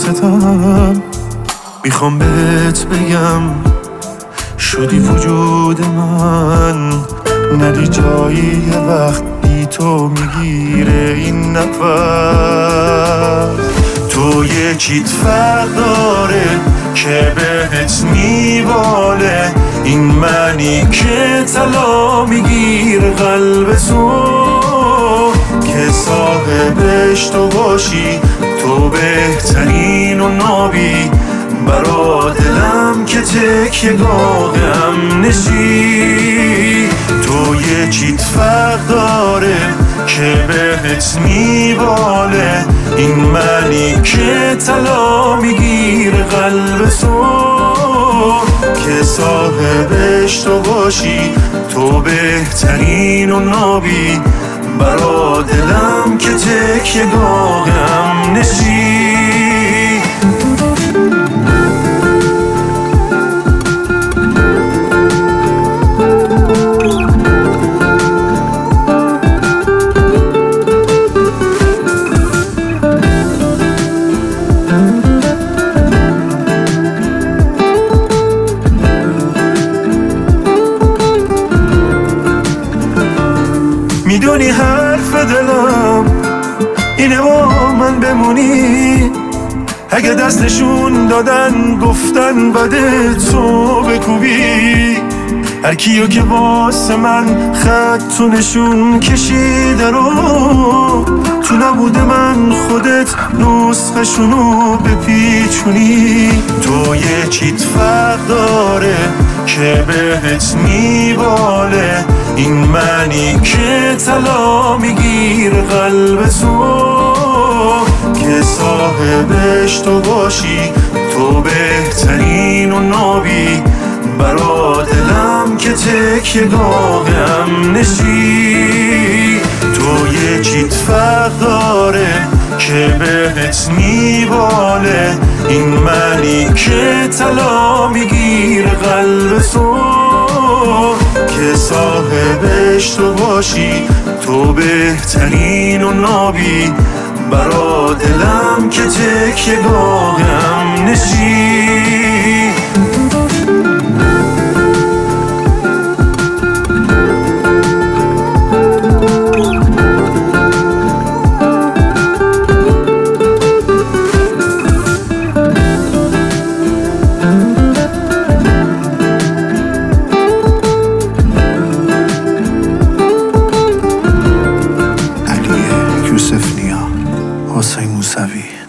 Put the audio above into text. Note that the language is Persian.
عاشقتم. میخوام بهت بگم شدی وجود من، ندی جایی یه وقت بی تو میگیره این نفس. تو یکیت فرق داره که بهت میباله، این منی که طلا میگیره قلب تو، که صاحبش تو باشی، تو بهترین و نابی برا دلم که تکیه گاه امنشی. تو یکیت فرق داره که بهت میباله، این منی که طلا میگیره قلب تو، که صاحبش تو باشی، تو بهترین و نابی برا دلم که تکیه گاه امنشی. میدونی حرف دلم اینه با من بمونی، اگه دستشون دادن گفتن بده تو بکوبی. هر کیو که واسه من خط تو نشون کشیده رو، تو نبود من خودت نسخشونو بپیچونی. تو یکیت فرق داره که بهت میباله، این منی که طلا میگیره قلب تو، که صاحبش تو باشی، تو بهترین و نابی برا دلم که تکیه گاه امنشی. تو یکیت فرق داره که بهت میباله، این منی که طلا میگیره قلب تو، که صاحبش تو باشی، تو بهترین و نابی برا دلم که تکیه گاه امنشی. حسین موسوی